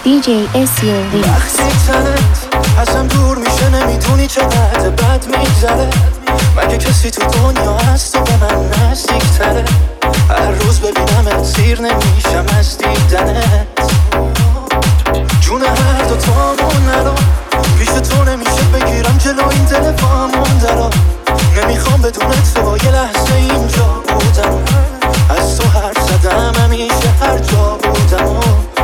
DJ SU وقتی تنت ازم دور میشه نمیدونی چقدر بد میگذره. مگه کسی تو دنیا هست و به من نزدیک تره؟ هر روز ببینمت سیر نمیشم از دیدنت. جون هر دو تامون نرو، پیش تو نمیشه بگیرم جلو این دل وامون درا. نمیخوام بدون تو یه لحظه اینجا بودم، از تو حرف زدم همیشه هر جا بودم.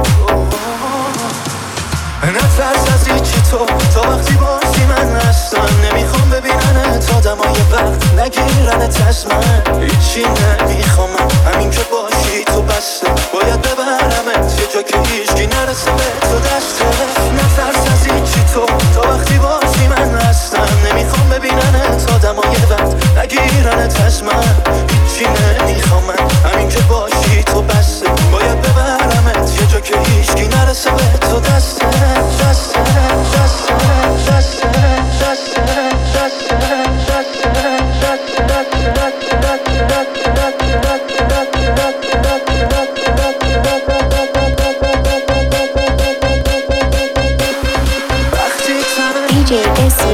نترس از هیچی تو وقتی باشی من هستم. نمیخوام ببیننت آدمای وقت نگیرنت از من. هیچی نمیخوام من، همین که باشی تو بسته. باید ببرمت یه جا که هیچکی نرسه به تو دسته. نترس از هیچی تو وقتی باشی من هستم. نمیخوام ببیننت آدمای وقت نگیرنت از من. هیچی نمیخوام من، همین که باشی تو بسته. باید ببرمت یه جا که هیچکی نرسه به تو دسته. DJ SU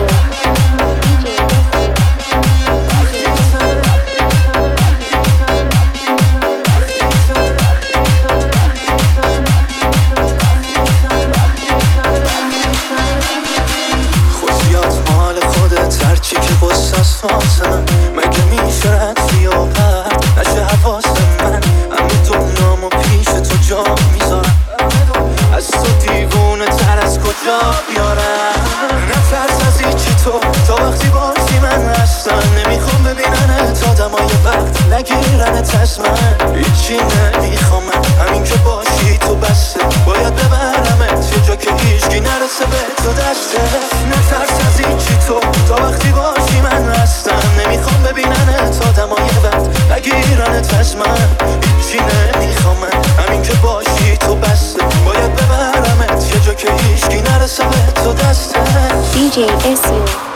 مگه میشه رد و پرد نشه حواس من؟ اما دنیامو پیش تو جا میذارم. از تو دیوونه تر از کجا بیارم؟ نترس از هیچی تو وقتی باشی من هستم. نمیخوام ببیننت آدمای وقت نگیرنت از من. هیچی نمیخوام من، همین که باشی تو بسته. باید ببرمت یه جا که هیچکی نرسه به تو دسته. نترس از هیچی تو وقتی باشی من هستم. نمیخوام ببیننت آدمای وقت نگیرنت از من. هیچی نمیخوام من، همین که باشی تو بسته. باید ببرمت یه جا که هیچکی نرسه به تو دسته. DJ SU